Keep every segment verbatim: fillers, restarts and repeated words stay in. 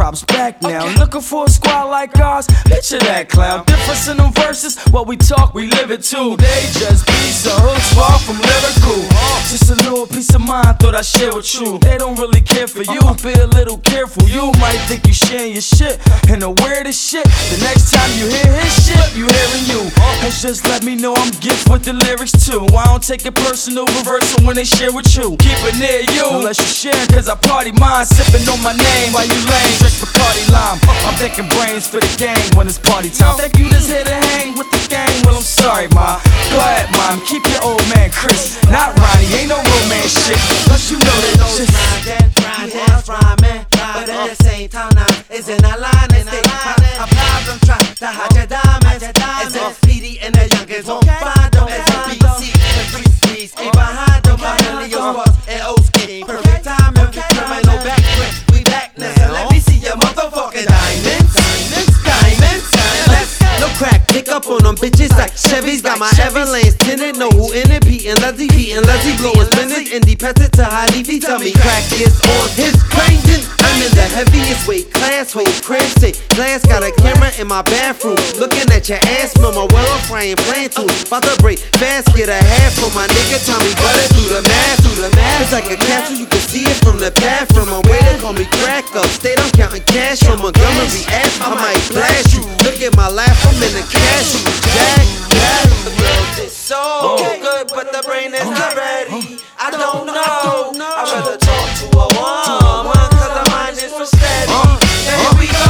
props back now. Okay. Looking for a squad like ours, picture that clown. Difference in them verses, what we talk, we live it too. They just piece of hooks far from lyrical. Just a little piece of mind, thought I'd share with you. They don't really care for you, be a little careful. You might think you sharing your shit, and the weirdest shit, the next time you hear his shit, you hearing you. It's just let me know I'm gifted with the lyrics too. I don't take it personal, reverse it when they share with you. Keep it near you, unless you share, cause I party mine. Sipping on my name while you lame, drink Bacardi Lime. I'm thinking brains for the gang when it's party time. Think you just here to hang with the gang? Well, I'm sorry, ma. Go ahead, mom, keep your old man Chris. Not Ronnie, ain't no romance shit. Plus you know that shit. Grindin', grindin', rhyming, but at the same time now, it's in our line and stay. A problem try to hide your diamonds. As if P D and the youngins won't find them. As if B C and three C's ain't behind them. My Leo Squads and O-Scheme. Perfect timing, criminal backprint. We back now, so let me see your motherfucking diamonds. Diamonds, diamonds, diamonds. No crack, pick up on them bitches like Chevys. Got my Everlanes tinted, know who in it. Pete and Leslie, Pete and Leslie blowing spinach. Independent to high D V. Tell me crack is on his crazy. I'm in the heaviest weight class, whole crash say glass. Got a camera in my bathroom, looking at your ass, mama. Well, I'm frying playing tune. About to break fast, get a half for my nigga Tommy Butter. Do the math, do the math. It's like a castle, you can see it from the path. From my way, they call me crack up. State, I'm counting cash from Montgomery Ave. I might blast you. Look at my laugh, I'm in the cash. Jack, Jack. The world is so good, but the brain is not ready. I don't know. I'd rather talk to a woman, cause the mind is for steady. Here we go.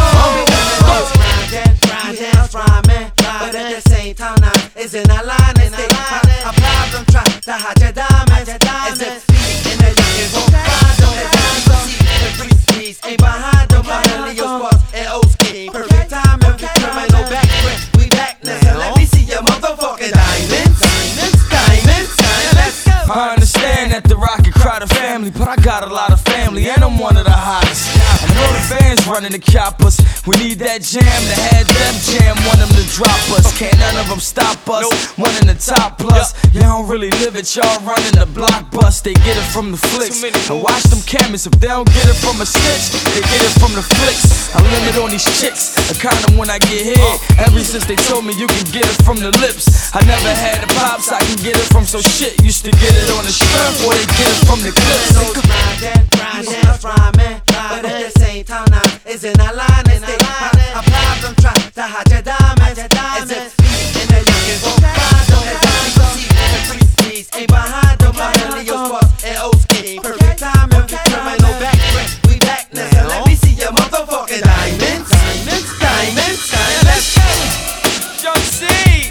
Grindin', grindin', rhyming, but at the same time now, it's in our line and stay. A problem try to hide your diamonds. As if P D and the youngins won't find them. As if B C and three C's ain't behind them. My Leo Squads and O-Scheme. Perfect timing, criminal backprint. We back now, so let me see your motherfucking diamonds. Diamonds, diamonds, diamonds. I understand that the Rocket crowd a family, but I got a lot of family and I'm one of the hottest. I know the fans running the coppers. We need that jam to have them jam, want them to drop us. Can't none of them stop us. One in the top plus. Y'all don't really live it, y'all running the block bust. They get it from the flicks. And watch them cameras, if they don't get it from a snitch, they get it from the flicks. I limit on these chicks, I count them when I get hit. Ever since they told me you can get it from the lips. I never had the pops, I can get it from so shit. Used to get it on the strength, or they get it from the clips. Grindin', grindin', rhyming, but at the same time now, it's in our line and stay. A problem try to hide your diamonds. As if P D and the youngins won't find them. As if B C and three C's ain't behind them. My Leo Squads and O-Scheme. Perfect timing, criminal backprint. We back now, so let me see your motherfucking diamonds. Diamonds, diamonds, diamonds. Young C,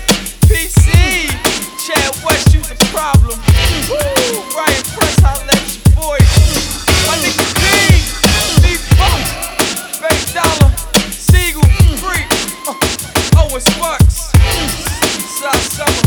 P C, Chad West, you the problem. Woo, Ryan Press, I'll let you boy. My nigga B, B-Funk, Fake Dollar, Siegel, Freak, uh, Owen Sparks, South Summer.